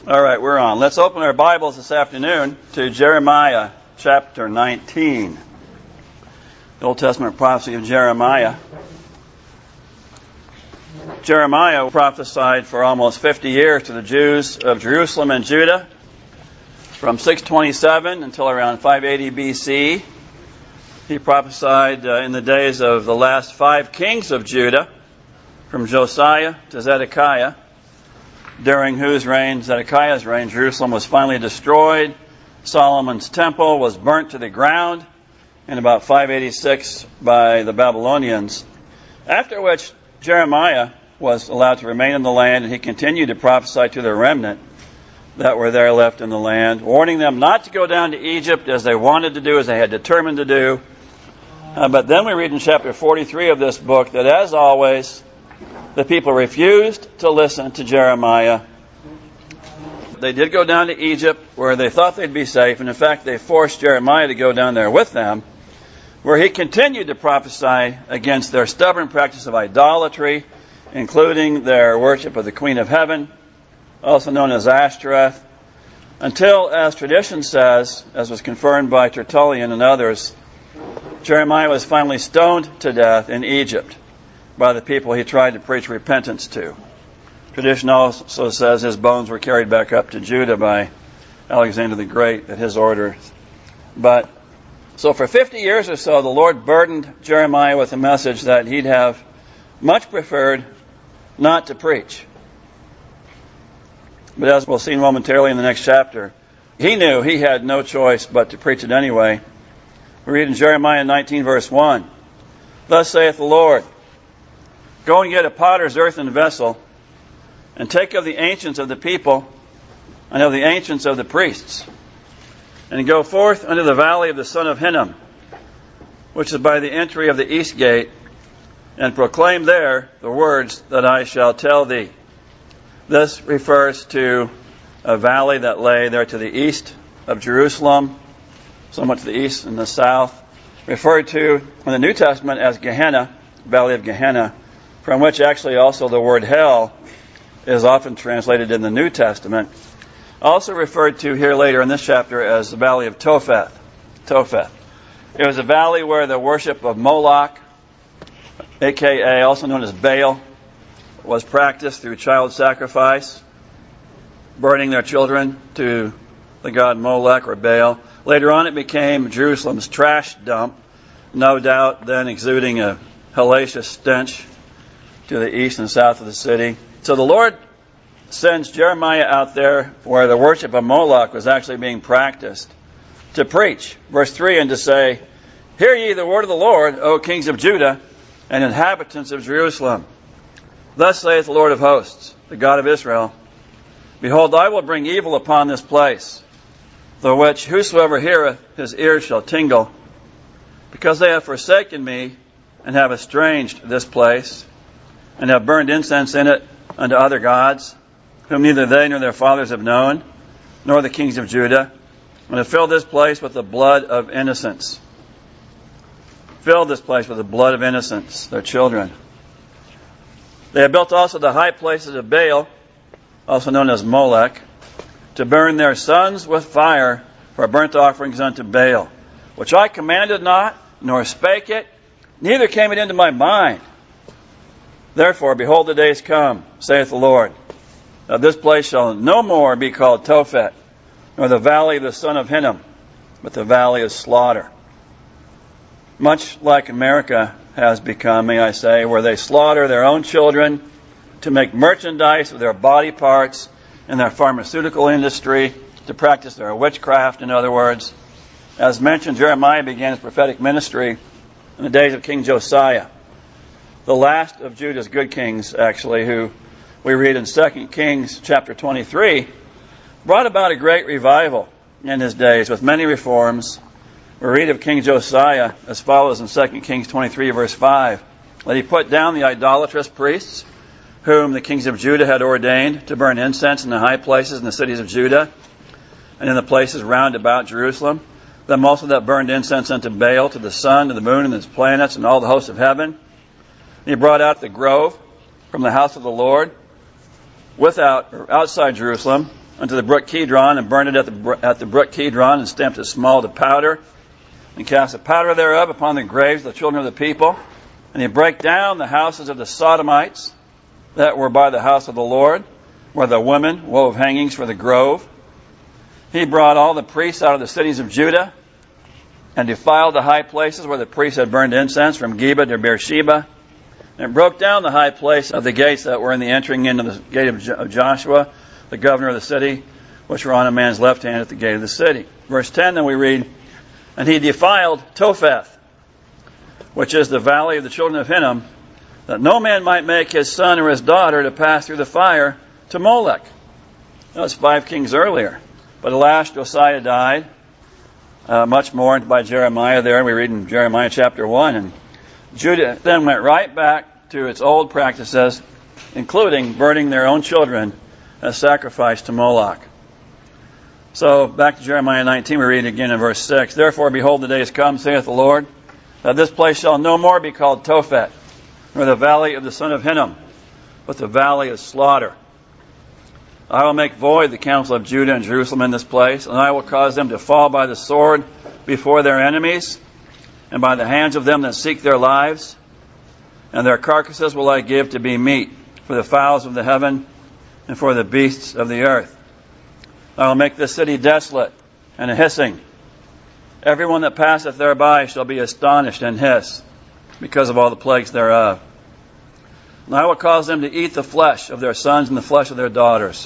All right, we're on. Let's open our Bibles this afternoon to Jeremiah chapter 19. The Old Testament prophecy of Jeremiah. Jeremiah prophesied for almost 50 years to the Jews of Jerusalem and Judah, from 627 until around 580 BC. He prophesied in the days of the last 5 kings of Judah, from Josiah to Zedekiah, during whose reign, Zedekiah's reign, Jerusalem was finally destroyed. Solomon's temple was burnt to the ground in about 586 by the Babylonians, after which Jeremiah was allowed to remain in the land, and he continued to prophesy to the remnant that were there left in the land, warning them not to go down to Egypt as they wanted to do, as they had determined to do. But then we read in chapter 43 of this book that, as always, the people refused to listen to Jeremiah. They did go down to Egypt, where they thought they'd be safe, and in fact they forced Jeremiah to go down there with them, where he continued to prophesy against their stubborn practice of idolatry, including their worship of the Queen of Heaven, also known as Ashtoreth, until, as tradition says, as was confirmed by Tertullian and others, Jeremiah was finally stoned to death in Egypt by the people he tried to preach repentance to. Tradition also says his bones were carried back up to Judah by Alexander the Great at his order. So for 50 years or so, the Lord burdened Jeremiah with a message that he'd have much preferred not to preach. But as we'll see momentarily in the next chapter, he knew he had no choice but to preach it anyway. We read in Jeremiah 19 verse 1, "Thus saith the Lord, Go and get a potter's earthen vessel, and take of the ancients of the people, and of the ancients of the priests, and go forth unto the valley of the son of Hinnom, which is by the entry of the east gate, and proclaim there the words that I shall tell thee." This refers to a valley that lay there to the east of Jerusalem, somewhat to the east and the south, referred to in the New Testament as Gehenna, Valley of Gehenna, from which actually also the word hell is often translated in the New Testament. Also referred to here later in this chapter as the Valley of Topheth. It was a valley where the worship of Moloch, a.k.a. also known as Baal, was practiced through child sacrifice, burning their children to the god Molech or Baal. Later on it became Jerusalem's trash dump, no doubt then exuding a hellacious stench to the east and south of the city. So the Lord sends Jeremiah out there where the worship of Moloch was actually being practiced to preach. Verse 3, and to say, "Hear ye the word of the Lord, O kings of Judah and inhabitants of Jerusalem. Thus saith the Lord of hosts, the God of Israel, Behold, I will bring evil upon this place, the which whosoever heareth his ears shall tingle, because they have forsaken me and have estranged this place, and have burned incense in it unto other gods, whom neither they nor their fathers have known, nor the kings of Judah, and have filled this place with the blood of innocents." Filled this place with the blood of innocents, their children. They have built also the high places of Baal, also known as Molech, to burn their sons with fire for burnt offerings unto Baal, which I commanded not, nor spake it, neither came it into my mind. Therefore, behold, the days come, saith the Lord, that this place shall no more be called Tophet, nor the valley of the son of Hinnom, but the valley of slaughter. Much like America has become, may I say, where they slaughter their own children to make merchandise of their body parts in their pharmaceutical industry, to practice their witchcraft, in other words. As mentioned, Jeremiah began his prophetic ministry in the days of King Josiah, the last of Judah's good kings, actually, who we read in 2 Kings chapter 23, brought about a great revival in his days with many reforms. We read of King Josiah as follows in 2 Kings 23 verse 5, that he put down the idolatrous priests, whom the kings of Judah had ordained to burn incense in the high places in the cities of Judah and in the places round about Jerusalem. Them also that burned incense unto Baal, to the sun, to the moon, and its planets, and all the hosts of heaven. He brought out the grove from the house of the Lord outside Jerusalem unto the brook Kidron, and burned it at the brook Kidron, and stamped it small to powder, and cast the powder thereof upon the graves of the children of the people. And he brake down the houses of the Sodomites that were by the house of the Lord, where the women wove hangings for the grove. He brought all the priests out of the cities of Judah, and defiled the high places where the priests had burned incense, from Geba to Beersheba, and broke down the high place of the gates that were in the entering into the gate of Joshua, the governor of the city, which were on a man's left hand at the gate of the city. Verse 10, then we read, and he defiled Topheth, which is the valley of the children of Hinnom, that no man might make his son or his daughter to pass through the fire to Molech. That was 5 kings earlier. But alas, Josiah died, much mourned by Jeremiah there. We read in Jeremiah chapter 1. And Judah then went right back to its old practices, including burning their own children as sacrifice to Moloch. So back to Jeremiah 19, we read again in verse 6. Therefore, behold, the days come, saith the Lord, that this place shall no more be called Tophet, nor the valley of the son of Hinnom, but the valley of slaughter. I will make void the counsel of Judah and Jerusalem in this place, and I will cause them to fall by the sword before their enemies, and by the hands of them that seek their lives. And their carcasses will I give to be meat for the fowls of the heaven, and for the beasts of the earth. I will make this city desolate and a hissing. Everyone that passeth thereby shall be astonished and hiss, because of all the plagues thereof. And I will cause them to eat the flesh of their sons and the flesh of their daughters.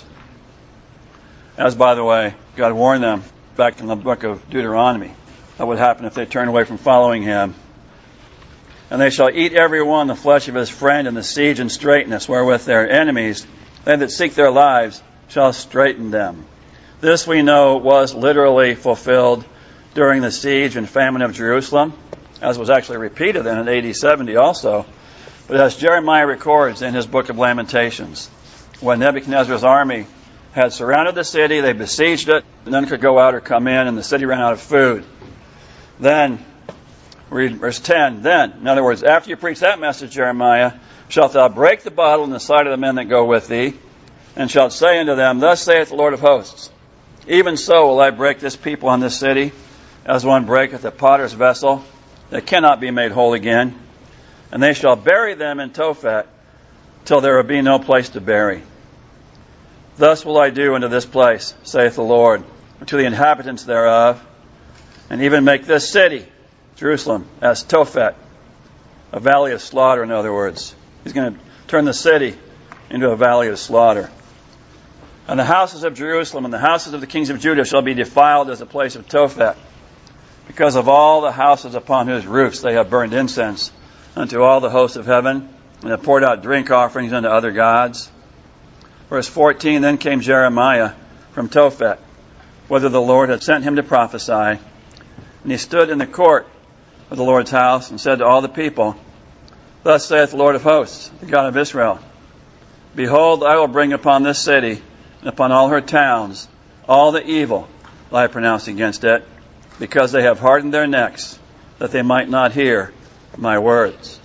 As, by the way, God warned them back in the book of Deuteronomy, that would happen if they turned away from following Him. And they shall eat every one the flesh of his friend in the siege and straitness, wherewith their enemies, they that seek their lives, shall straiten them. This we know was literally fulfilled during the siege and famine of Jerusalem, as was actually repeated then in AD 70 also. But as Jeremiah records in his book of Lamentations, when Nebuchadnezzar's army had surrounded the city, they besieged it, and none could go out or come in, and the city ran out of food. Then, read verse 10, then, in other words, after you preach that message, Jeremiah, shalt thou break the bottle in the sight of the men that go with thee, and shalt say unto them, thus saith the Lord of hosts, even so will I break this people on this city, as one breaketh a potter's vessel, that cannot be made whole again. And they shall bury them in Tophet, till there will be no place to bury. Thus will I do unto this place, saith the Lord, to the inhabitants thereof, and even make this city, Jerusalem, as Tophet, a valley of slaughter, in other words. He's going to turn the city into a valley of slaughter. And the houses of Jerusalem and the houses of the kings of Judah shall be defiled as a place of Tophet, because of all the houses upon whose roofs they have burned incense unto all the hosts of heaven, and have poured out drink offerings unto other gods. Verse 14, then came Jeremiah from Tophet, whither the Lord had sent him to prophesy. And he stood in the court of the Lord's house, and said to all the people, thus saith the Lord of hosts, the God of Israel, behold, I will bring upon this city, and upon all her towns, all the evil that I pronounce against it, because they have hardened their necks, that they might not hear my words.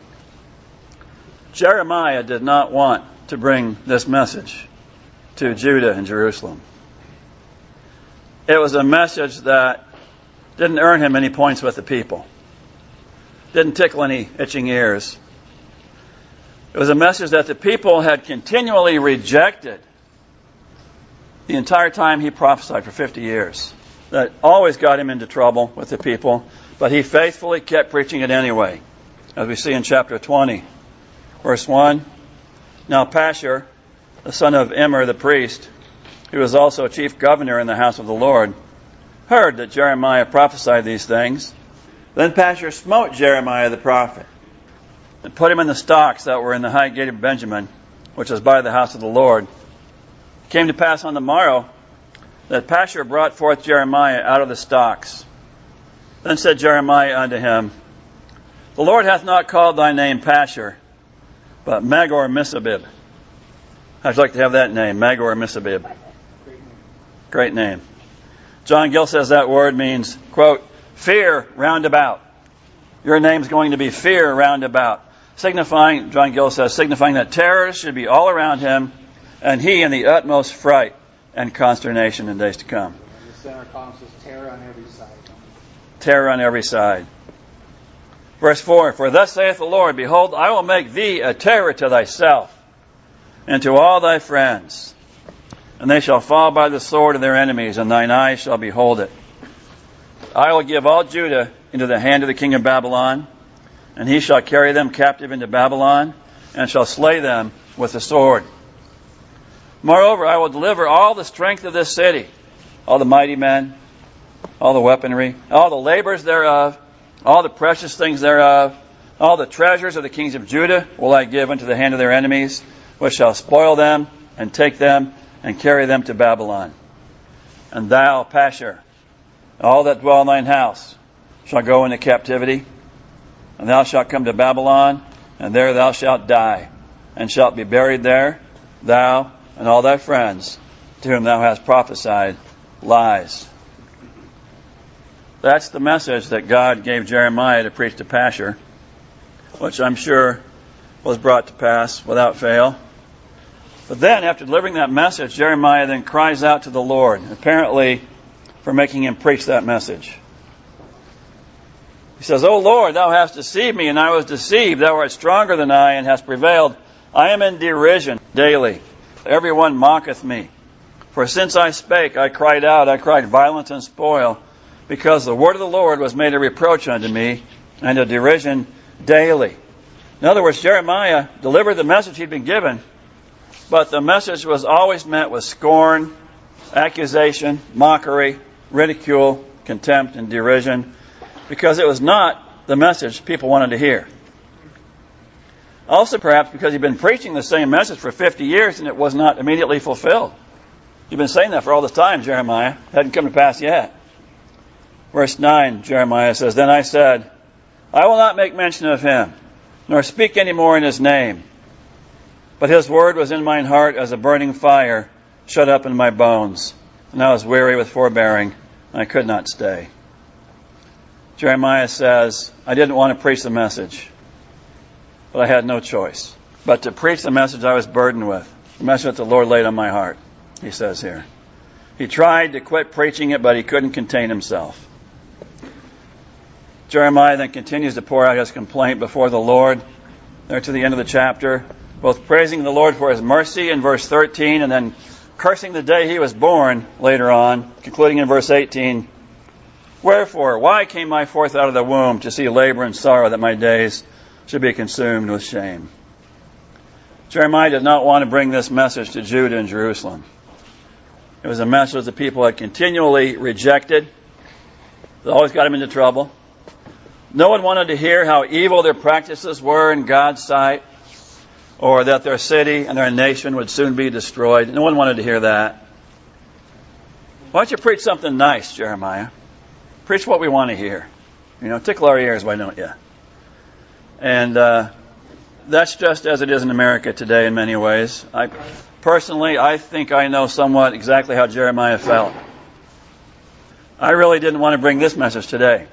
Jeremiah did not want to bring this message to Judah and Jerusalem. It was a message that didn't earn him any points with the people. Didn't tickle any itching ears. It was a message that the people had continually rejected the entire time he prophesied for 50 years. That always got him into trouble with the people, but he faithfully kept preaching it anyway, as we see in chapter 20. Verse 1, now Pashur, the son of Immer the priest, who was also chief governor in the house of the Lord, heard that Jeremiah prophesied these things. Then Pashur smote Jeremiah the prophet, and put him in the stocks that were in the high gate of Benjamin, which was by the house of the Lord. It came to pass on the morrow that Pashur brought forth Jeremiah out of the stocks. Then said Jeremiah unto him, the Lord hath not called thy name Pashur, but Magor-Missabib. I'd like to have that name, Magor-Missabib. Great name. John Gill says that word means, quote, fear roundabout. Your name's going to be fear roundabout. Signifying, John Gill says, signifying that terrors should be all around him, and he in the utmost fright and consternation in days to come. The center column says terror on every side. Terror on every side. Verse 4, For thus saith the Lord, Behold, I will make thee a terror to thyself, and to all thy friends. And they shall fall by the sword of their enemies, and thine eyes shall behold it. I will give all Judah into the hand of the king of Babylon, and he shall carry them captive into Babylon, and shall slay them with the sword. Moreover, I will deliver all the strength of this city, all the mighty men, all the weaponry, all the labors thereof, all the precious things thereof, all the treasures of the kings of Judah will I give into the hand of their enemies, which shall spoil them, and take them, and carry them to Babylon. And thou, Pashur, all that dwell in thine house, shall go into captivity, and thou shalt come to Babylon, and there thou shalt die, and shalt be buried there, thou and all thy friends, to whom thou hast prophesied lies. That's the message that God gave Jeremiah to preach to Pashur, which I'm sure was brought to pass without fail. But then, after delivering that message, Jeremiah then cries out to the Lord, apparently for making him preach that message. He says, O Lord, thou hast deceived me, and I was deceived. Thou art stronger than I, and hast prevailed. I am in derision daily. Everyone mocketh me. For since I spake, I cried out, I cried violence and spoil, because the word of the Lord was made a reproach unto me, and a derision daily. In other words, Jeremiah delivered the message he'd been given, but the message was always met with scorn, accusation, mockery, ridicule, contempt, and derision, because it was not the message people wanted to hear. Also, perhaps because he'd been preaching the same message for 50 years and it was not immediately fulfilled. You've been saying that for all this time, Jeremiah. It hadn't come to pass yet. Verse 9, Jeremiah says, Then I said, I will not make mention of him, nor speak any more in his name. But his word was in mine heart as a burning fire, shut up in my bones. And I was weary with forbearing, and I could not stay. Jeremiah says, I didn't want to preach the message, but I had no choice but to preach the message I was burdened with, the message that the Lord laid on my heart, he says here. He tried to quit preaching it, but he couldn't contain himself. Jeremiah then continues to pour out his complaint before the Lord, there to the end of the chapter, both praising the Lord for his mercy in verse 13, and then cursing the day he was born later on, concluding in verse 18, Wherefore, why came I forth out of the womb to see labor and sorrow, that my days should be consumed with shame? Jeremiah did not want to bring this message to Judah and Jerusalem. It was a message the people had continually rejected. It always got them into trouble. No one wanted to hear how evil their practices were in God's sight, or that their city and their nation would soon be destroyed. No one wanted to hear that. Why don't you preach something nice, Jeremiah? Preach what we want to hear. Tickle our ears, why don't you? And that's just as it is in America today in many ways. I think I know somewhat exactly how Jeremiah felt. I really didn't want to bring this message today.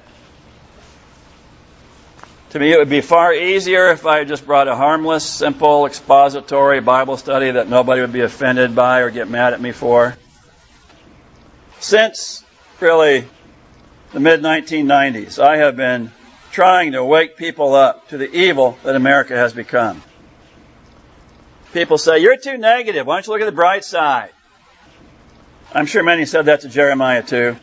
To me, it would be far easier if I just brought a harmless, simple, expository Bible study that nobody would be offended by or get mad at me for. Since, really, the mid-1990s, I have been trying to wake people up to the evil that America has become. People say, you're too negative. Why don't you look at the bright side? I'm sure many said that to Jeremiah too.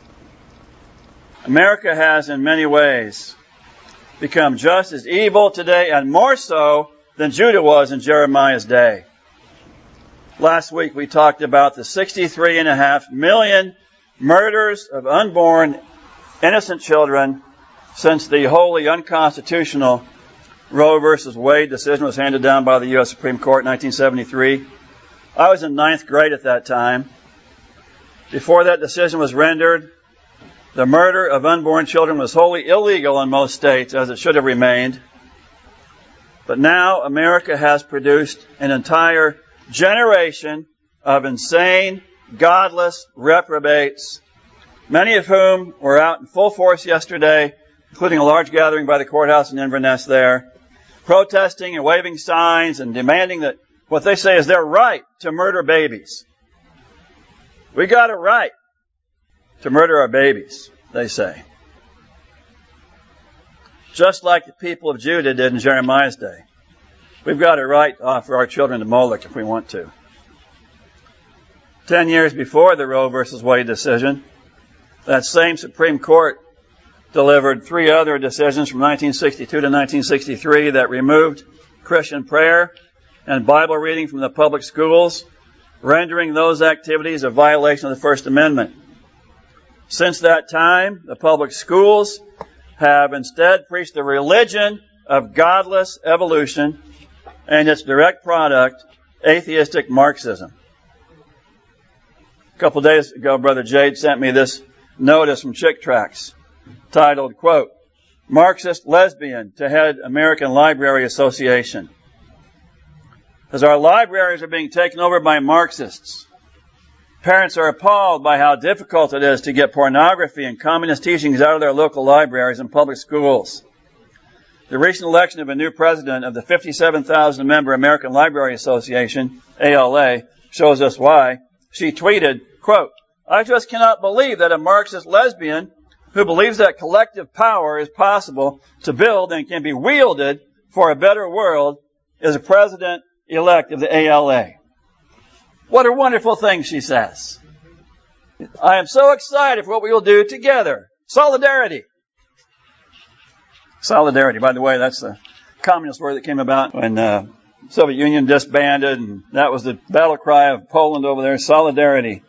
America has in many ways become just as evil today, and more so than Judah was in Jeremiah's day. Last week we talked about the 63.5 million murders of unborn innocent children since the wholly unconstitutional Roe versus Wade decision was handed down by the U.S. Supreme Court in 1973. I was in 9th grade at that time. Before that decision was rendered, the murder of unborn children was wholly illegal in most states, as it should have remained. But now America has produced an entire generation of insane, godless reprobates, many of whom were out in full force yesterday, including a large gathering by the courthouse in Inverness there, protesting and waving signs and demanding that what they say is their right to murder babies. We got a right to murder our babies, they say. Just like the people of Judah did in Jeremiah's day. We've got a right to offer our children to Moloch if we want to. 10 years before the Roe versus Wade decision, that same Supreme Court delivered 3 other decisions from 1962 to 1963 that removed Christian prayer and Bible reading from the public schools, rendering those activities a violation of the First Amendment. Since that time, the public schools have instead preached the religion of godless evolution and its direct product, atheistic Marxism. A couple of days ago, Brother Jade sent me this notice from Chick Tracts titled, quote, Marxist Lesbian to Head American Library Association. As our libraries are being taken over by Marxists, parents are appalled by how difficult it is to get pornography and communist teachings out of their local libraries and public schools. The recent election of a new president of the 57,000-member American Library Association, ALA, shows us why. She tweeted, quote, I just cannot believe that a Marxist lesbian who believes that collective power is possible to build and can be wielded for a better world is a president-elect of the ALA. What a wonderful thing, she says. I am so excited for what we will do together. Solidarity. Solidarity, by the way, that's the communist word that came about when the Soviet Union disbanded, and that was the battle cry of Poland over there, solidarity.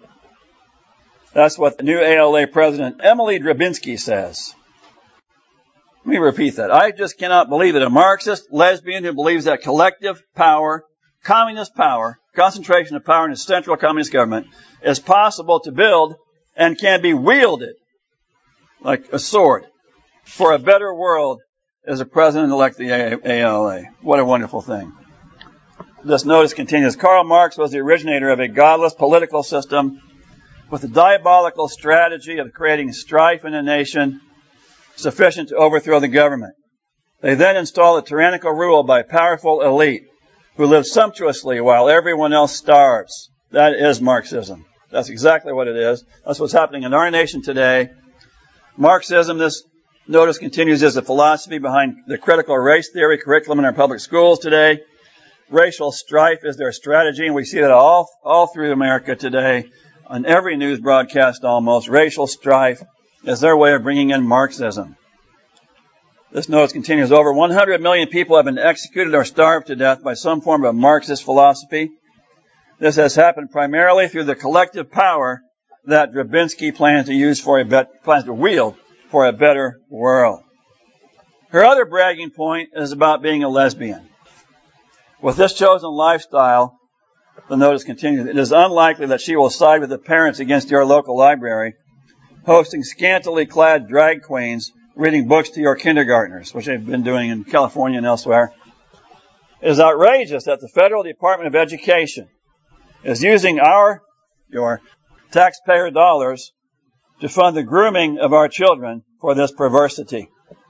That's what the new ALA president, Emily Drabinsky, says. Let me repeat that. I just cannot believe that a Marxist lesbian who believes that collective power, communist power, concentration of power in a central communist government is possible to build and can be wielded like a sword for a better world as a president-elect of the ALA. What a wonderful thing. This notice continues. Karl Marx was the originator of a godless political system with the diabolical strategy of creating strife in a nation sufficient to overthrow the government. They then installed a tyrannical rule by a powerful elite who live sumptuously while everyone else starves. That is Marxism. That's exactly what it is. That's what's happening in our nation today. Marxism, this notice continues, is the philosophy behind the critical race theory curriculum in our public schools today. Racial strife is their strategy, and we see that all through America today. On every news broadcast almost, racial strife is their way of bringing in Marxism. This notice continues. Over 100 million people have been executed or starved to death by some form of Marxist philosophy. This has happened primarily through the collective power that Drabinsky plans to wield for a better world. Her other bragging point is about being a lesbian. With this chosen lifestyle, the notice continues, it is unlikely that she will side with the parents against your local library, hosting scantily clad drag queens reading books to your kindergartners, which they've been doing in California and elsewhere. It is outrageous that the Federal Department of Education is using your taxpayer dollars to fund the grooming of our children for this perversity.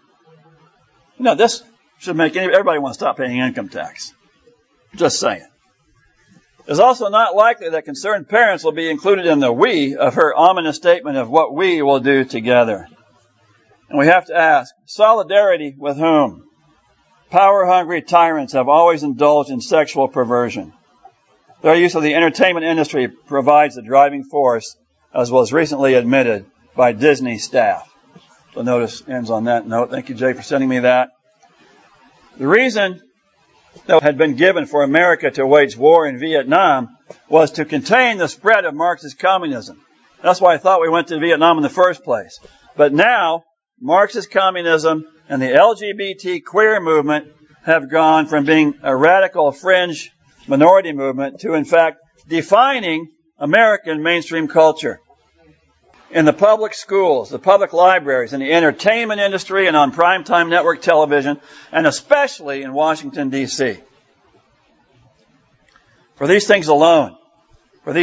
You know, this should make everybody want to stop paying income tax. Just saying. It's also not likely that concerned parents will be included in the we of her ominous statement of what we will do together. And we have to ask, solidarity with whom? Power-hungry tyrants have always indulged in sexual perversion. Their use of the entertainment industry provides the driving force, as was recently admitted by Disney staff. The notice ends on that note. Thank you, Jay, for sending me that. The reason that had been given for America to wage war in Vietnam was to contain the spread of Marxist communism. That's why I thought we went to Vietnam in the first place. But now, Marxist communism and the LGBT queer movement have gone from being a radical fringe minority movement to, in fact, defining American mainstream culture. In the public schools, the public libraries, in the entertainment industry, and on primetime network television, and especially in Washington, D.C. For these things alone, for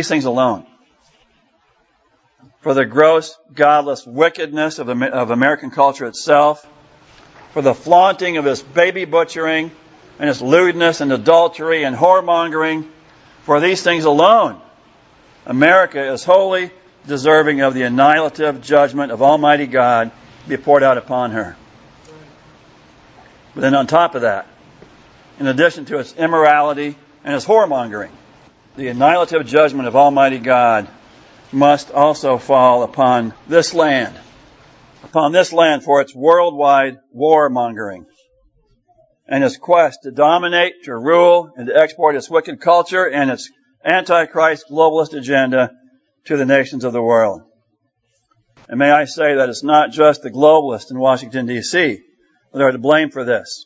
the gross, godless wickedness of American culture itself, for the flaunting of its baby butchering and its lewdness and adultery and whoremongering, for these things alone, America is wholly deserving of the annihilative judgment of Almighty God to be poured out upon her. But then on top of that, in addition to its immorality and its whoremongering, the annihilative judgment of Almighty God must also fall upon this land for its worldwide warmongering and its quest to dominate, to rule, and to export its wicked culture and its antichrist globalist agenda to the nations of the world. And may I say that it's not just the globalists in Washington, D.C. that are to blame for this.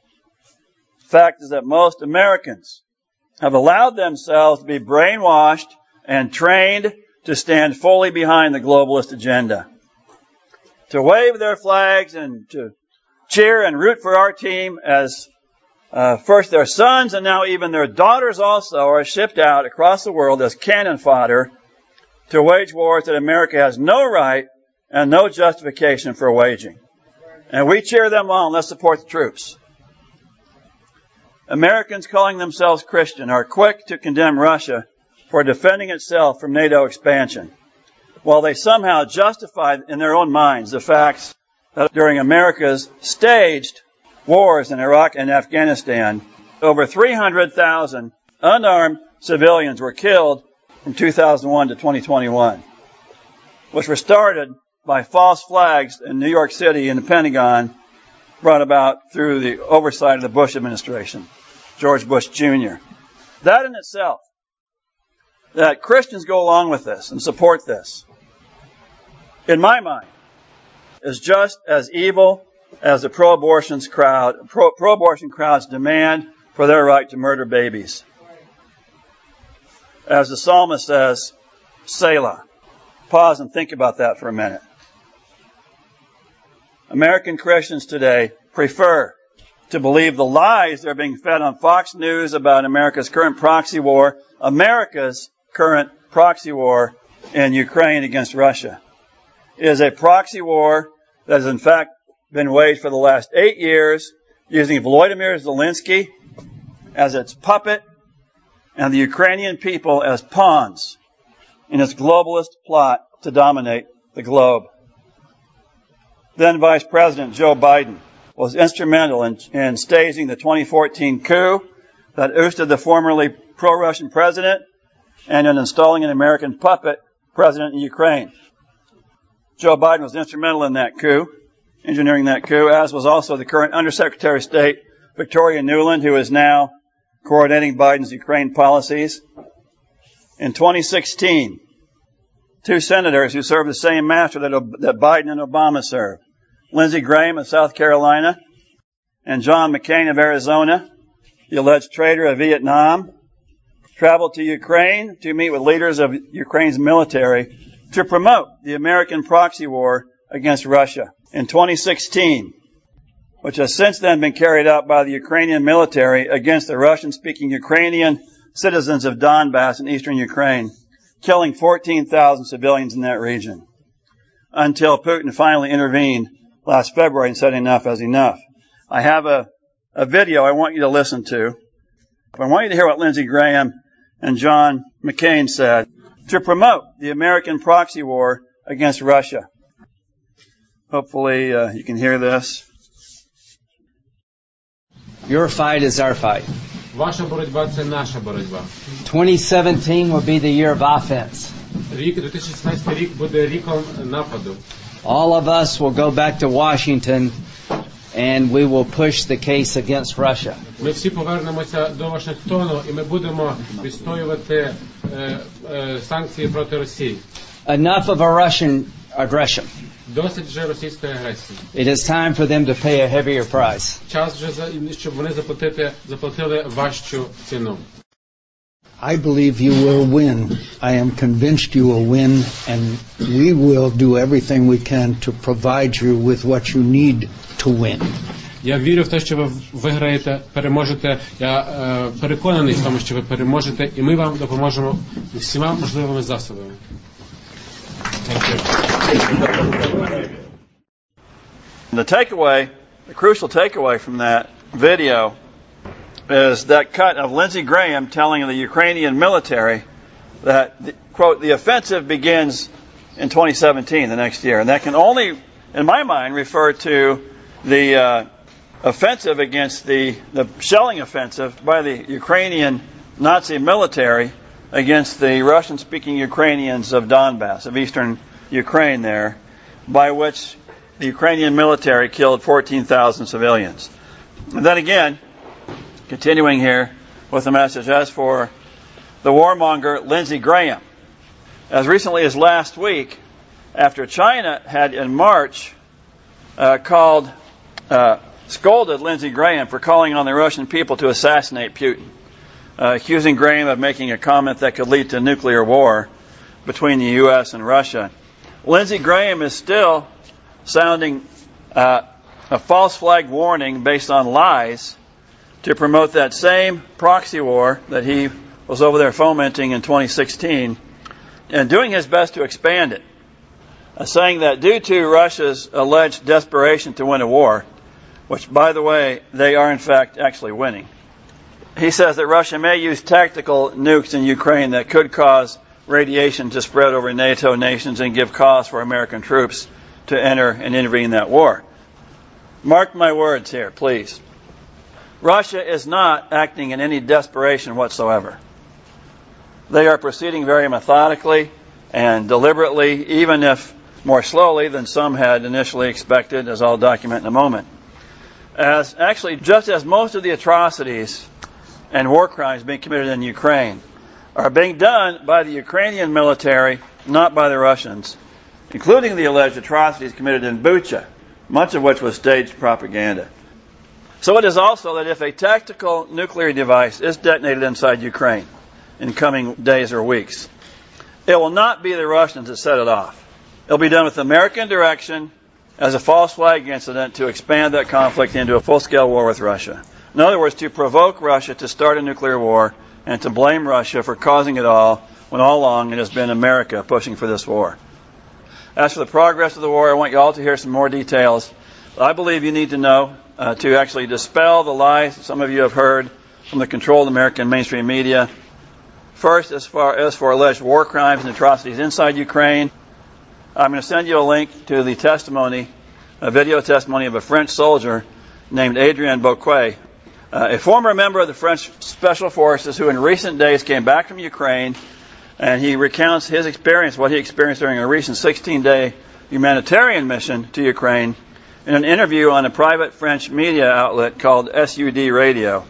The fact is that most Americans have allowed themselves to be brainwashed and trained to stand fully behind the globalist agenda, to wave their flags and to cheer and root for our team as first their sons and now even their daughters also are shipped out across the world as cannon fodder to wage wars that America has no right and no justification for waging. And we cheer them on. Let's support the troops. Americans calling themselves Christian are quick to condemn Russia for defending itself from NATO expansion, while they somehow justify in their own minds the facts that during America's staged wars in Iraq and Afghanistan, over 300,000 unarmed civilians were killed from 2001 to 2021, which were started by false flags in New York City and the Pentagon, brought about through the oversight of the Bush administration, George Bush Jr. That in itself, that Christians go along with this and support this, in my mind, is just as evil as the pro-abortion crowd's demand for their right to murder babies. As the psalmist says, Selah. Pause and think about that for a minute. American Christians today prefer to believe the lies that are being fed on Fox News about America's current proxy war in Ukraine against Russia. It is a proxy war that has in fact been waged for the last 8 years using Volodymyr Zelensky as its puppet and the Ukrainian people as pawns in its globalist plot to dominate the globe. Then Vice President Joe Biden was instrumental in staging the 2014 coup that ousted the formerly pro-Russian president and in installing an American puppet president in Ukraine. Joe Biden was instrumental in that coup, engineering that coup, as was also the current Undersecretary of State, Victoria Nuland, who is now coordinating Biden's Ukraine policies. In 2016, two senators who served the same master that Biden and Obama served, Lindsey Graham of South Carolina and John McCain of Arizona, the alleged traitor of Vietnam, traveled to Ukraine to meet with leaders of Ukraine's military to promote the American proxy war against Russia. In 2016, which has since then been carried out by the Ukrainian military against the Russian-speaking Ukrainian citizens of Donbass in eastern Ukraine, killing 14,000 civilians in that region, until Putin finally intervened last February and said enough is enough. I have a video I want you to listen to. I want you to hear what Lindsey Graham and John McCain said to promote the American proxy war against Russia. Hopefully you can hear this. Your fight is our fight. Ваша боротьба – це наша боротьба. 2017 will be the year of offense. Рік 2016 рік буде ріком нападу. All of us will go back to Washington and we will push the case against Russia. Ми всі повернемося до Вашингтону і ми будемо відстоювати санкції проти Росії. Enough of a Russian aggression. Досить вже російської агресії. It is time for them to pay a heavier price. Час вже, щоб вони заплатили важчу ціну. I believe you will win. I am convinced you will win, and we will do everything we can to provide you with what you need to win. Я вірю в те, що ви виграєте, переможете. Я переконаний в тому, що ви переможете, і ми вам допоможемо всіма можливими засобами. The crucial takeaway from that video is that cut of Lindsey Graham telling the Ukrainian military that, quote, the offensive begins in 2017, the next year. And that can only, in my mind, refer to the offensive against the shelling offensive by the Ukrainian Nazi military against the Russian-speaking Ukrainians of Donbass, of eastern Ukraine there, by which the Ukrainian military killed 14,000 civilians. And then again, continuing here with the message, as for the warmonger Lindsey Graham, as recently as last week, after China had in March scolded Lindsey Graham for calling on the Russian people to assassinate Putin, accusing Graham of making a comment that could lead to nuclear war between the U.S. and Russia. Lindsey Graham is still sounding a false flag warning based on lies to promote that same proxy war that he was over there fomenting in 2016, and doing his best to expand it, saying that due to Russia's alleged desperation to win a war, which, by the way, they are in fact actually winning, he says that Russia may use tactical nukes in Ukraine that could cause radiation to spread over NATO nations and give cause for American troops to enter and intervene in that war. Mark my words here, please. Russia is not acting in any desperation whatsoever. They are proceeding very methodically and deliberately, even if more slowly than some had initially expected, as I'll document in a moment. Just as most of the atrocities and war crimes being committed in Ukraine are being done by the Ukrainian military, not by the Russians, including the alleged atrocities committed in Bucha, much of which was staged propaganda. So it is also that if a tactical nuclear device is detonated inside Ukraine in coming days or weeks, it will not be the Russians that set it off. It will be done with American direction as a false flag incident to expand that conflict into a full-scale war with Russia. In other words, to provoke Russia to start a nuclear war and to blame Russia for causing it all, when all along it has been America pushing for this war. As for the progress of the war, I want you all to hear some more details. I believe you need to know to actually dispel the lies that some of you have heard from the controlled American mainstream media. First, as for alleged war crimes and atrocities inside Ukraine, I'm going to send you a link to the testimony, a video testimony of a French soldier named Adrien Bouquet, a former member of the French Special Forces who in recent days came back from Ukraine, and he recounts his experience, what he experienced during a recent 16-day humanitarian mission to Ukraine, in an interview on a private French media outlet called SUD Radio.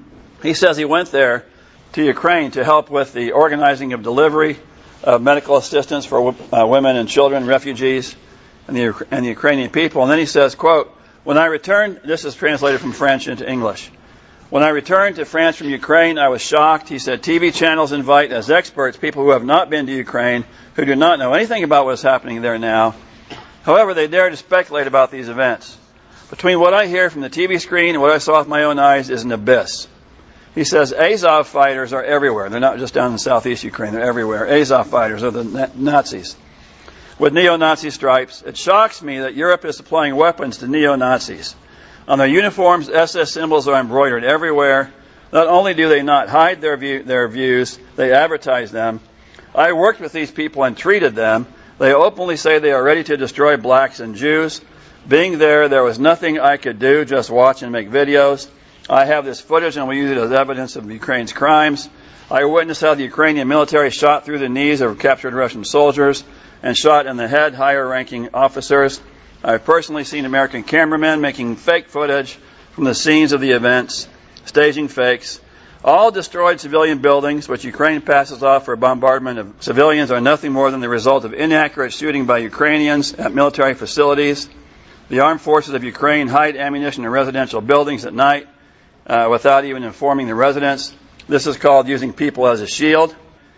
He says he went there to Ukraine to help with the organizing of delivery of medical assistance for women and children, refugees, and the Ukrainian people. And then he says, quote, when I returned, this is translated from French into English, when I returned to France from Ukraine, I was shocked. He said, TV channels invite as experts people who have not been to Ukraine, who do not know anything about what's happening there now. However, they dare to speculate about these events. Between what I hear from the TV screen and what I saw with my own eyes is an abyss. He says Azov fighters are everywhere. They're not just down in southeast Ukraine. They're everywhere. Azov fighters are the Nazis with neo-Nazi stripes. It shocks me that Europe is supplying weapons to neo-Nazis. On their uniforms, SS symbols are embroidered everywhere. Not only do they not hide their views, they advertise them. I worked with these people and treated them. They openly say they are ready to destroy blacks and Jews. Being there was nothing I could do, just watch and make videos. I have this footage and we use it as evidence of Ukraine's crimes. I witnessed how the Ukrainian military shot through the knees of captured Russian soldiers and shot in the head higher-ranking officers. I've personally seen American cameramen making fake footage from the scenes of the events, staging fakes. All destroyed civilian buildings, which Ukraine passes off for bombardment of civilians, are nothing more than the result of inaccurate shooting by Ukrainians at military facilities. The armed forces of Ukraine hide ammunition in residential buildings at night without even informing the residents. This is called using people as a shield.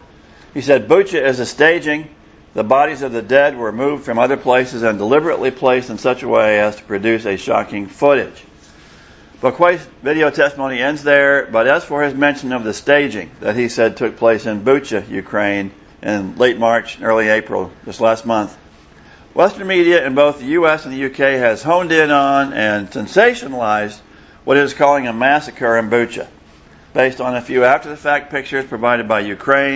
He said, Bucha is a staging. The bodies of the dead were moved from other places and deliberately placed in such a way as to produce a shocking footage. Bouquet's video testimony ends there, but as for his mention of the staging that he said took place in Bucha, Ukraine, in late March, early April, just last month, Western media in both the U.S. and the U.K. has honed in on and sensationalized what it is calling a massacre in Bucha, based on a few after-the-fact pictures provided by Ukraine,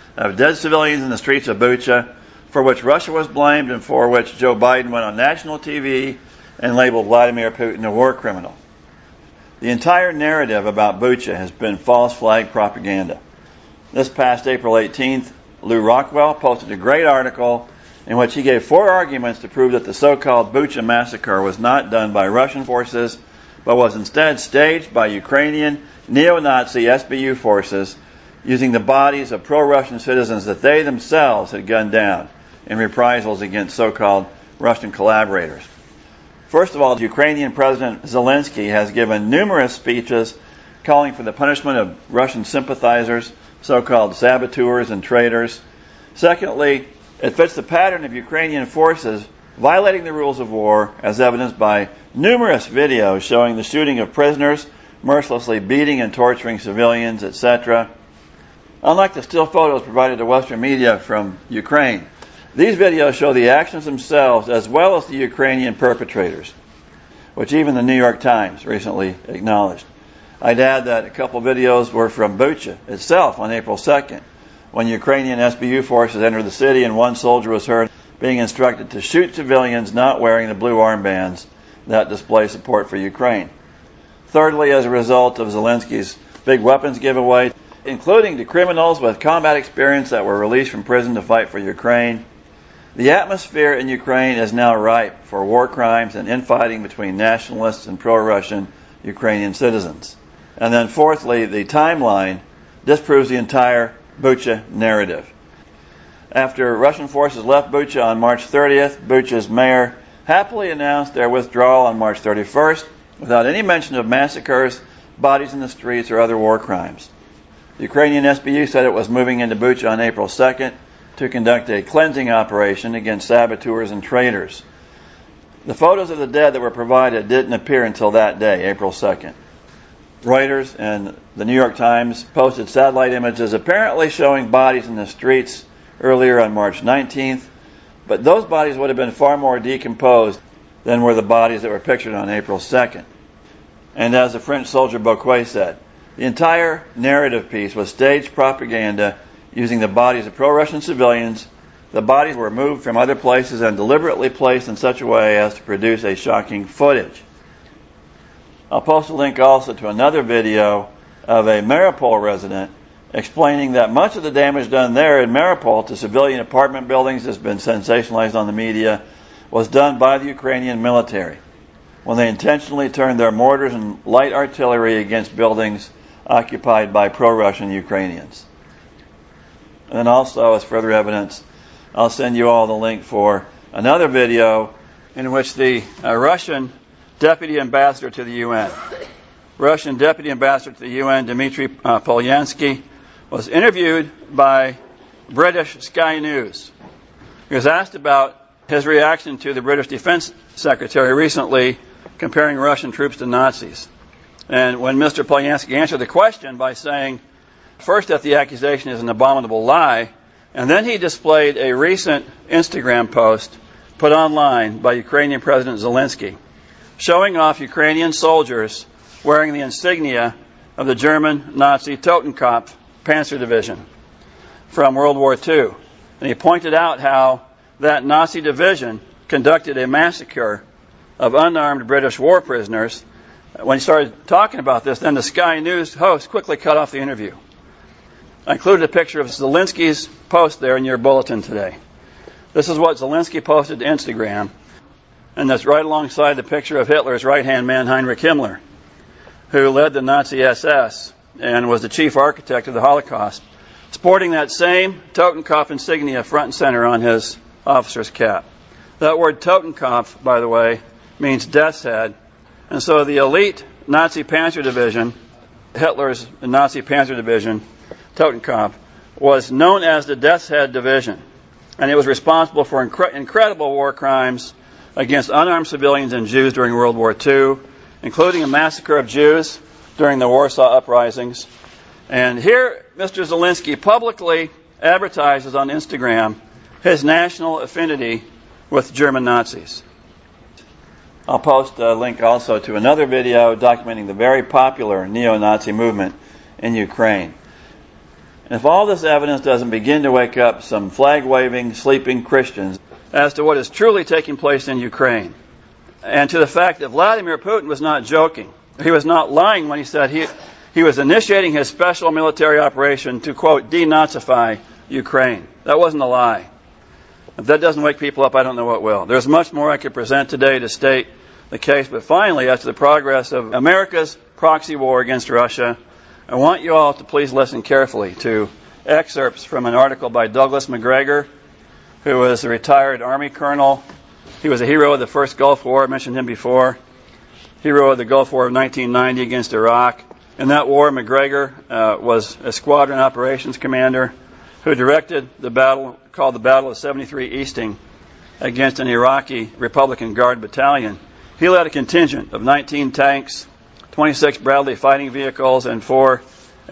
of dead civilians in the streets of Bucha, for which Russia was blamed and for which Joe Biden went on national TV and labeled Vladimir Putin a war criminal. The entire narrative about Bucha has been false flag propaganda. This past April 18th, Lou Rockwell posted a great article in which he gave 4 arguments to prove that the so-called Bucha massacre was not done by Russian forces, but was instead staged by Ukrainian neo-Nazi SBU forces using the bodies of pro-Russian citizens that they themselves had gunned down in reprisals against so-called Russian collaborators. First of all, Ukrainian President Zelensky has given numerous speeches calling for the punishment of Russian sympathizers, so-called saboteurs and traitors. Secondly, it fits the pattern of Ukrainian forces violating the rules of war, as evidenced by numerous videos showing the shooting of prisoners, mercilessly beating and torturing civilians, etc. Unlike the still photos provided to Western media from Ukraine, these videos show the actions themselves as well as the Ukrainian perpetrators, which even the New York Times recently acknowledged. I'd add that a couple videos were from Bucha itself on April 2nd, when Ukrainian SBU forces entered the city and one soldier was heard being instructed to shoot civilians not wearing the blue armbands that display support for Ukraine. Thirdly, as a result of Zelensky's big weapons giveaway, including to criminals with combat experience that were released from prison to fight for Ukraine, the atmosphere in Ukraine is now ripe for war crimes and infighting between nationalists and pro-Russian Ukrainian citizens. And then fourthly, the timeline disproves the entire Bucha narrative. After Russian forces left Bucha on March 30th, Bucha's mayor happily announced their withdrawal on March 31st without any mention of massacres, bodies in the streets, or other war crimes. The Ukrainian SBU said it was moving into Bucha on April 2nd to conduct a cleansing operation against saboteurs and traitors. The photos of the dead that were provided didn't appear until that day, April 2nd. Reuters and the New York Times posted satellite images apparently showing bodies in the streets earlier on March 19th, but those bodies would have been far more decomposed than were the bodies that were pictured on April 2nd. And as the French soldier Boquet said, the entire narrative piece was staged propaganda using the bodies of pro-Russian civilians. The bodies were moved from other places and deliberately placed in such a way as to produce a shocking footage. I'll post a link also to another video of a Mariupol resident explaining that much of the damage done there in Mariupol to civilian apartment buildings has been sensationalized on the media, was done by the Ukrainian military when they intentionally turned their mortars and light artillery against buildings occupied by pro-Russian Ukrainians. And then also, as further evidence, I'll send you all the link for another video in which the Russian Deputy Ambassador to the UN, Russian Deputy Ambassador to the UN, Dmitry Polyansky, was interviewed by British Sky News. He was asked about his reaction to the British Defense Secretary recently comparing Russian troops to Nazis. And when Mr. Polyansky answered the question by saying, first, that the accusation is an abominable lie, and then he displayed a recent Instagram post put online by Ukrainian President Zelensky, showing off Ukrainian soldiers wearing the insignia of the German Nazi Totenkopf Panzer Division from World War II. And he pointed out how that Nazi division conducted a massacre of unarmed British war prisoners. When he started talking about this, then the Sky News host quickly cut off the interview. I included a picture of Zelensky's post there in your bulletin today. This is what Zelensky posted to Instagram, and that's right alongside the picture of Hitler's right-hand man, Heinrich Himmler, who led the Nazi SS and was the chief architect of the Holocaust, sporting that same Totenkopf insignia front and center on his officer's cap. That word Totenkopf, by the way, means death's head, and so the elite Nazi Panzer Division, Hitler's Nazi Panzer Division, Totenkopf, was known as the Death's Head Division, and it was responsible for incredible war crimes against unarmed civilians and Jews during World War II, including a massacre of Jews during the Warsaw Uprisings. And here, Mr. Zelensky publicly advertises on Instagram his national affinity with German Nazis. I'll post a link also to another video documenting the very popular neo-Nazi movement in Ukraine. If all this evidence doesn't begin to wake up some flag-waving, sleeping Christians as to what is truly taking place in Ukraine, and to the fact that Vladimir Putin was not joking, he was not lying when he said he was initiating his special military operation to, quote, denazify Ukraine. That wasn't a lie. If that doesn't wake people up, I don't know what will. There's much more I could present today to state the case, but finally, as to the progress of America's proxy war against Russia, I want you all to please listen carefully to excerpts from an article by Douglas Macgregor, who was a retired Army colonel. He was a hero of the first Gulf War. I mentioned him before. Hero of the Gulf War of 1990 against Iraq. In that war, Macgregor was a squadron operations commander who directed the battle called the Battle of 73 Easting against an Iraqi Republican Guard battalion. He led a contingent of 19 tanks, 26 Bradley fighting vehicles, and 4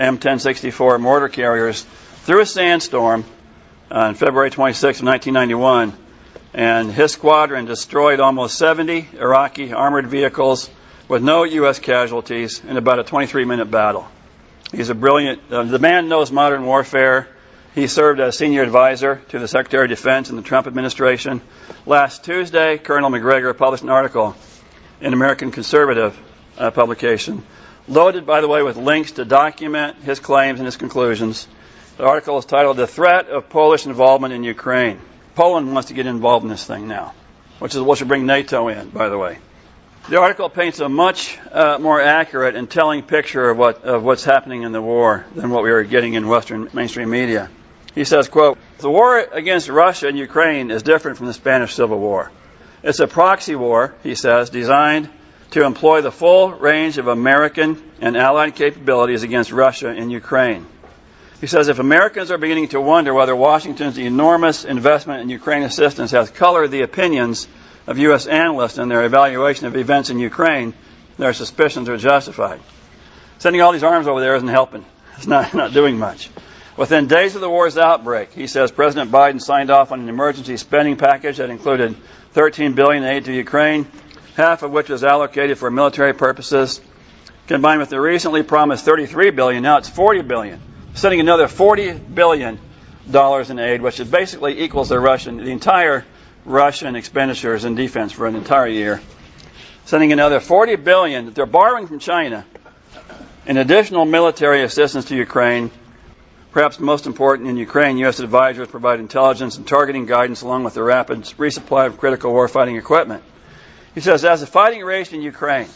M1064 mortar carriers through a sandstorm on February 26, 1991, and his squadron destroyed almost 70 Iraqi armored vehicles with no U.S. casualties in about a 23-minute battle. He's a brilliant, the man knows modern warfare. He served as senior advisor to the Secretary of Defense in the Trump administration. Last Tuesday, Colonel Macgregor published an article in American Conservative publication, loaded, by the way, with links to document his claims and his conclusions. The article is titled, "The Threat of Polish Involvement in Ukraine." Poland wants to get involved in this thing now, which is what should bring NATO in, by the way. The article paints a much more accurate and telling picture of what's happening in the war than what we are getting in Western mainstream media. He says, quote, "The war against Russia and Ukraine is different from the Spanish Civil War. It's a proxy war," he says, "designed to employ the full range of American and Allied capabilities against Russia and Ukraine." He says, "If Americans are beginning to wonder whether Washington's enormous investment in Ukraine assistance has colored the opinions of U.S. analysts in their evaluation of events in Ukraine, their suspicions are justified. Sending all these arms over there isn't helping. It's not doing much." Within days of the war's outbreak, he says, President Biden signed off on an emergency spending package that included $13 billion in aid to Ukraine, half of which was allocated for military purposes. Combined with the recently promised $33 billion, now it's $40 billion. Sending another $40 billion in aid, which basically equals the entire Russian expenditures in defense for an entire year. Sending another $40 billion that they're borrowing from China in additional military assistance to Ukraine. Perhaps most important, in Ukraine, U.S. advisors provide intelligence and targeting guidance along with the rapid resupply of critical warfighting equipment. He says, as the fighting raged in Ukraine,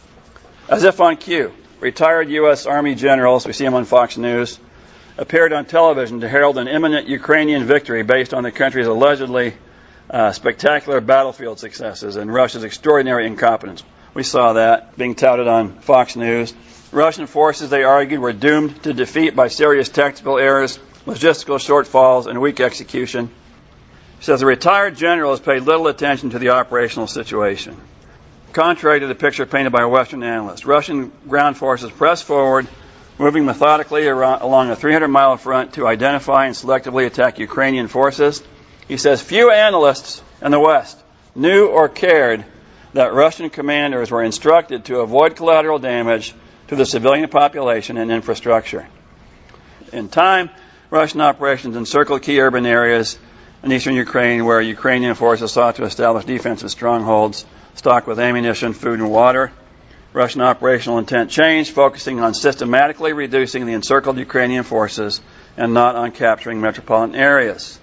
as if on cue, retired U.S. Army generals, we see them on Fox News, appeared on television to herald an imminent Ukrainian victory based on the country's allegedly spectacular battlefield successes and Russia's extraordinary incompetence. We saw that being touted on Fox News. Russian forces, they argued, were doomed to defeat by serious tactical errors, logistical shortfalls, and weak execution. He says the retired general has paid little attention to the operational situation. Contrary to the picture painted by Western analysts, Russian ground forces pressed forward, moving methodically along a 300-mile front to identify and selectively attack Ukrainian forces. He says few analysts in the West knew or cared that Russian commanders were instructed to avoid collateral damage to the civilian population and infrastructure. In time, Russian operations encircled key urban areas in eastern Ukraine where Ukrainian forces sought to establish defensive strongholds stocked with ammunition, food, and water. Russian operational intent changed, focusing on systematically reducing the encircled Ukrainian forces and not on capturing metropolitan areas.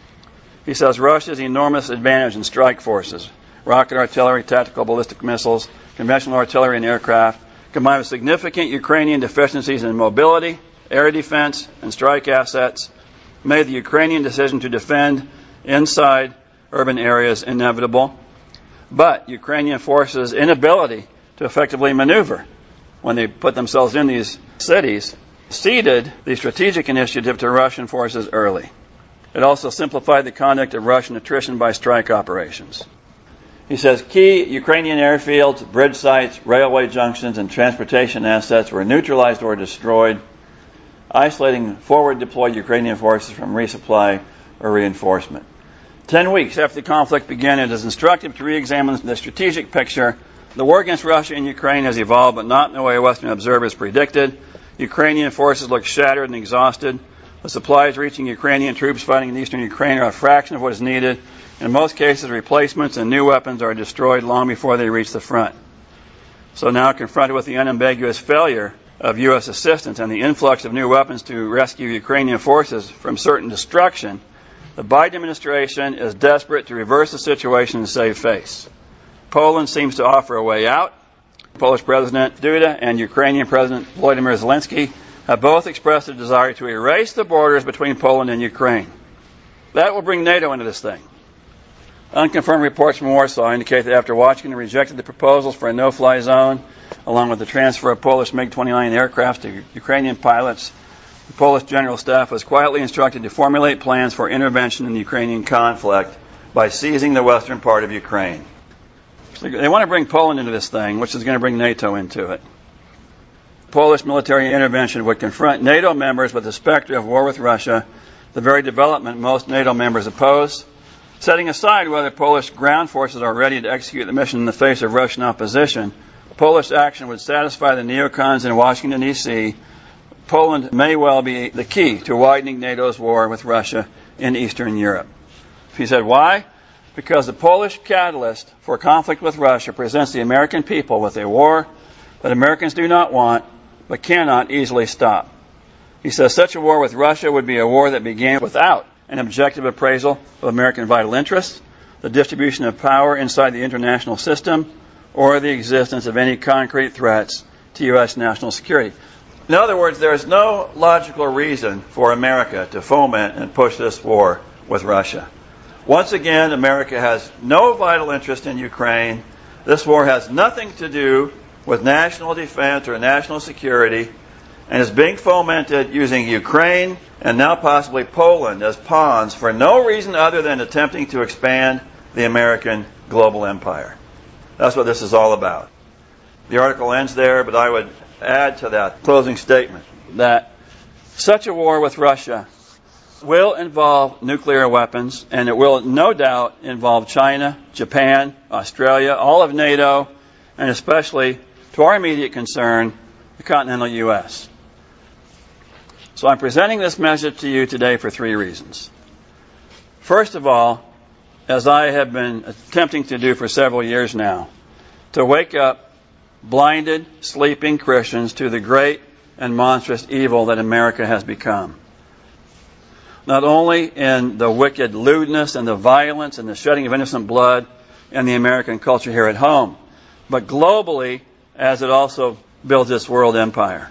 He says Russia's enormous advantage in strike forces, rocket artillery, tactical ballistic missiles, conventional artillery, and aircraft, combined with significant Ukrainian deficiencies in mobility, air defense, and strike assets, made the Ukrainian decision to defend inside urban areas inevitable. But Ukrainian forces' inability to effectively maneuver when they put themselves in these cities ceded the strategic initiative to Russian forces early. It also simplified the conduct of Russian attrition by strike operations. He says key Ukrainian airfields, bridge sites, railway junctions, and transportation assets were neutralized or destroyed, isolating forward-deployed Ukrainian forces from resupply or reinforcement. 10 weeks after the conflict began, it is instructive to re-examine the strategic picture. The war against Russia and Ukraine has evolved, but not in the way Western observers predicted. Ukrainian forces look shattered and exhausted. The supplies reaching Ukrainian troops fighting in eastern Ukraine are a fraction of what is needed. In most cases, replacements and new weapons are destroyed long before they reach the front. So now, confronted with the unambiguous failure of U.S. assistance and the influx of new weapons to rescue Ukrainian forces from certain destruction, the Biden administration is desperate to reverse the situation and save face. Poland seems to offer a way out. Polish President Duda and Ukrainian President Volodymyr Zelensky have both expressed a desire to erase the borders between Poland and Ukraine. That will bring NATO into this thing. Unconfirmed reports from Warsaw indicate that after Washington rejected the proposals for a no-fly zone, along with the transfer of Polish MiG-29 aircraft to Ukrainian pilots, the Polish General Staff was quietly instructed to formulate plans for intervention in the Ukrainian conflict by seizing the western part of Ukraine. So they want to bring Poland into this thing, which is going to bring NATO into it. Polish military intervention would confront NATO members with the specter of war with Russia, the very development most NATO members oppose. Setting aside whether Polish ground forces are ready to execute the mission in the face of Russian opposition, Polish action would satisfy the neocons in Washington, D.C. Poland may well be the key to widening NATO's war with Russia in Eastern Europe. He said, why? Because the Polish catalyst for conflict with Russia presents the American people with a war that Americans do not want but cannot easily stop. He says such a war with Russia would be a war that began without an objective appraisal of American vital interests, the distribution of power inside the international system, or the existence of any concrete threats to U.S. national security. In other words, there is no logical reason for America to foment and push this war with Russia. Once again, America has no vital interest in Ukraine. This war has nothing to do with national defense or national security, and is being fomented using Ukraine and now possibly Poland as pawns for no reason other than attempting to expand the American global empire. That's what this is all about. The article ends there, but I would add to that closing statement that such a war with Russia will involve nuclear weapons, and it will no doubt involve China, Japan, Australia, all of NATO, and especially, to our immediate concern, the continental U.S. So I'm presenting this message to you today for three reasons. First of all, as I have been attempting to do for several years now, to wake up blinded, sleeping Christians to the great and monstrous evil that America has become. Not only in the wicked lewdness and the violence and the shedding of innocent blood in the American culture here at home, but globally as it also builds its world empire.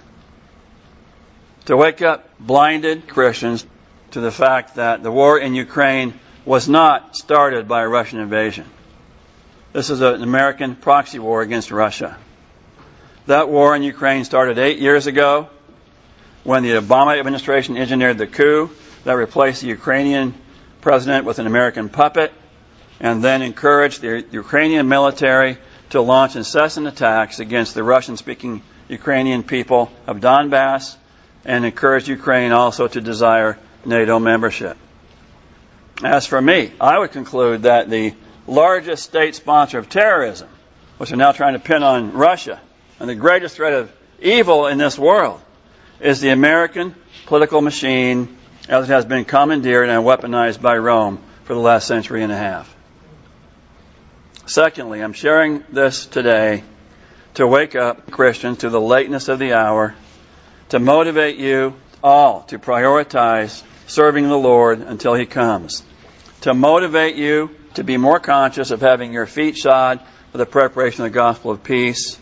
To wake up blinded Christians to the fact that the war in Ukraine was not started by a Russian invasion. This is an American proxy war against Russia. That war in Ukraine started 8 years ago when the Obama administration engineered the coup that replaced the Ukrainian president with an American puppet and then encouraged the Ukrainian military to launch incessant attacks against the Russian-speaking Ukrainian people of Donbass and encouraged Ukraine also to desire NATO membership. As for me, I would conclude that the largest state sponsor of terrorism, which are now trying to pin on Russia, and the greatest threat of evil in this world, is the American political machine as it has been commandeered and weaponized by Rome for the last century and a half. Secondly, I'm sharing this today to wake up Christians to the lateness of the hour, to motivate you all to prioritize serving the Lord until He comes, to motivate you to be more conscious of having your feet shod for the preparation of the gospel of peace,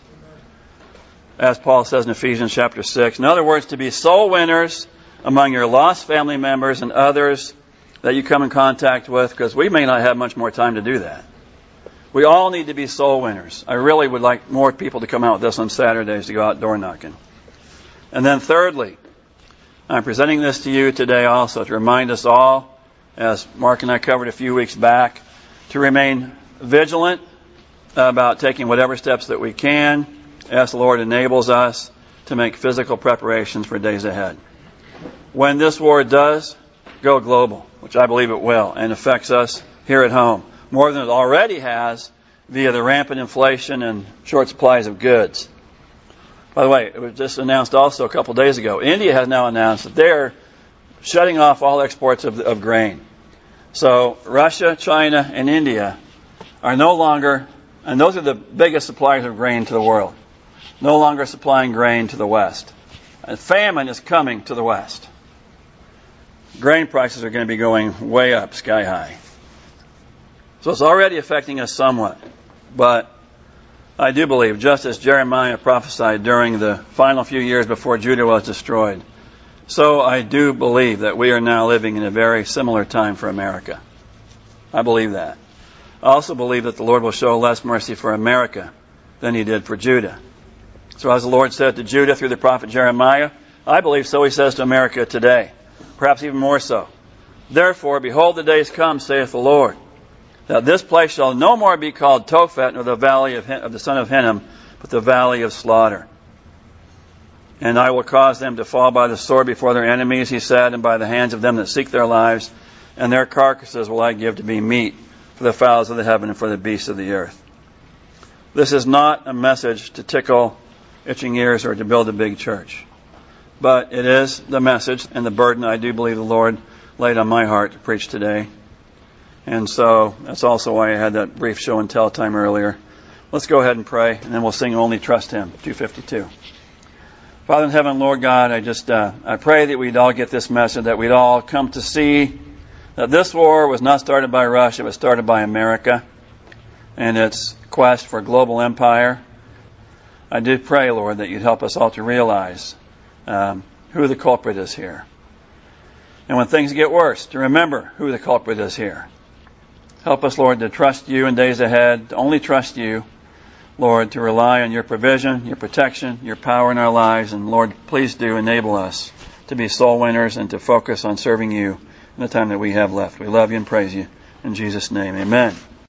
as Paul says in Ephesians chapter 6. In other words, to be soul winners among your lost family members and others that you come in contact with, because we may not have much more time to do that. We all need to be soul winners. I really would like more people to come out with us on Saturdays to go out door knocking. And then thirdly, I'm presenting this to you today also to remind us all, as Mark and I covered a few weeks back, to remain vigilant about taking whatever steps that we can as the Lord enables us to make physical preparations for days ahead. When this war does go global, which I believe it will, and affects us here at home, more than it already has via the rampant inflation and short supplies of goods. By the way, it was just announced also a couple days ago. India has now announced that they're shutting off all exports of grain. So Russia, China, and India are no longer, and those are the biggest suppliers of grain to the world, no longer supplying grain to the West. And famine is coming to the West. Grain prices are going to be going way up, sky high. So it's already affecting us somewhat. But I do believe, just as Jeremiah prophesied during the final few years before Judah was destroyed, so I do believe that we are now living in a very similar time for America. I believe that. I also believe that the Lord will show less mercy for America than He did for Judah. So as the Lord said to Judah through the prophet Jeremiah, I believe so He says to America today, perhaps even more so. Therefore, behold, the days come, saith the Lord, that this place shall no more be called Tophet, nor the valley of the son of Hinnom, but the valley of slaughter. And I will cause them to fall by the sword before their enemies, He said, and by the hands of them that seek their lives, and their carcasses will I give to be meat for the fowls of the heaven and for the beasts of the earth. This is not a message to tickle itching ears or to build a big church. But it is the message and the burden I do believe the Lord laid on my heart to preach today. And so that's also why I had that brief show and tell time earlier. Let's go ahead and pray, and then we'll sing Only Trust Him, 252. Father in heaven, Lord God, I pray that we'd all get this message, that we'd all come to see that this war was not started by Russia, it was started by America and its quest for global empire. I do pray, Lord, that you'd help us all to realize who the culprit is here. And when things get worse, to remember who the culprit is here. Help us, Lord, to trust you in days ahead, to only trust you, Lord, to rely on your provision, your protection, your power in our lives. And Lord, please do enable us to be soul winners and to focus on serving you in the time that we have left. We love you and praise you. In Jesus' name, amen.